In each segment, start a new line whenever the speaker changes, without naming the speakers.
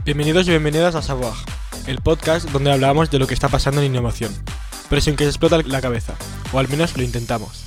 Bienvenidos y bienvenidas a Savoir, el podcast donde hablamos de lo que está pasando en innovación, pero sin que se explota la cabeza, o al menos lo intentamos.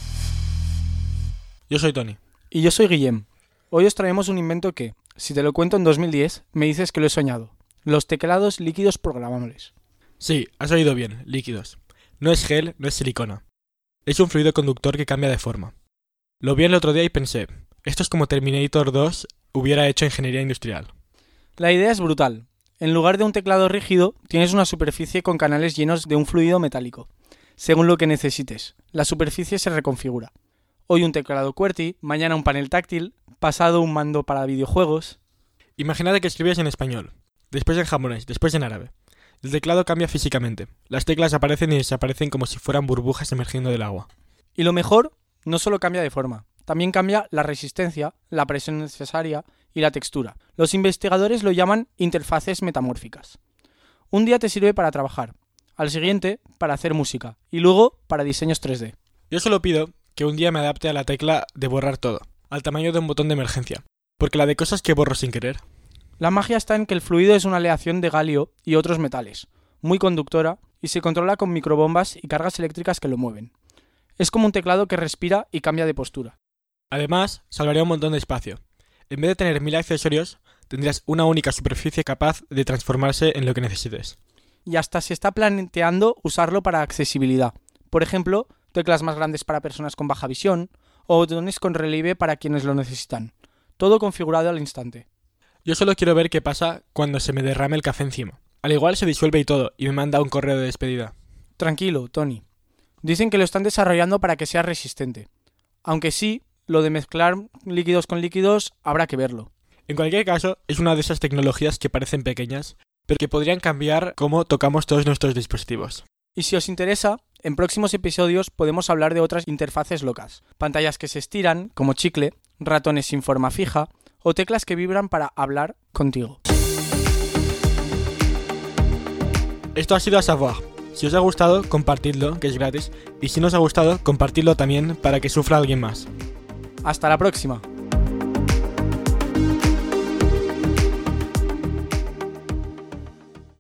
Yo soy Tony.
Y yo soy Guillem. Hoy os traemos un invento que, si te lo cuento en 2010, me dices que lo he soñado. Los teclados líquidos programables.
Sí, has oído bien, líquidos. No es gel, no es silicona. Es un fluido conductor que cambia de forma. Lo vi el otro día y pensé, esto es como Terminator 2 hubiera hecho ingeniería industrial.
La idea es brutal. En lugar de un teclado rígido, tienes una superficie con canales llenos de un fluido metálico. Según lo que necesites, la superficie se reconfigura. Hoy un teclado QWERTY, mañana un panel táctil, pasado un mando para videojuegos.
Imagínate que escribes en español, después en japonés, después en árabe. El teclado cambia físicamente. Las teclas aparecen y desaparecen como si fueran burbujas emergiendo del agua.
Y lo mejor, no solo cambia de forma, también cambia la resistencia, la presión necesaria y la textura. Los investigadores lo llaman interfaces metamórficas. Un día te sirve para trabajar, al siguiente para hacer música y luego para diseños 3D.
Yo solo pido que un día me adapte a la tecla de borrar todo, al tamaño de un botón de emergencia, porque la de cosas que borro sin querer.
La magia está en que el fluido es una aleación de galio y otros metales, muy conductora y se controla con microbombas y cargas eléctricas que lo mueven. Es como un teclado que respira y cambia de postura.
Además, salvaría un montón de espacio. En vez de tener 1000 accesorios, tendrías una única superficie capaz de transformarse en lo que necesites.
Y hasta se está planteando usarlo para accesibilidad. Por ejemplo, teclas más grandes para personas con baja visión o botones con relieve para quienes lo necesitan. Todo configurado al instante.
Yo solo quiero ver qué pasa cuando se me derrame el café encima. Al igual se disuelve y todo, y me manda un correo de despedida.
Tranquilo, Tony. Dicen que lo están desarrollando para que sea resistente. Aunque sí, lo de mezclar líquidos con líquidos habrá que verlo.
En cualquier caso, es una de esas tecnologías que parecen pequeñas, pero que podrían cambiar cómo tocamos todos nuestros dispositivos.
Y si os interesa, en próximos episodios podemos hablar de otras interfaces locas. Pantallas que se estiran, como chicle, ratones sin forma fija, o teclas que vibran para hablar contigo.
Esto ha sido A Savoir. Si os ha gustado, compartidlo, que es gratis, y si no os ha gustado, compartidlo también para que sufra alguien más.
Hasta la próxima.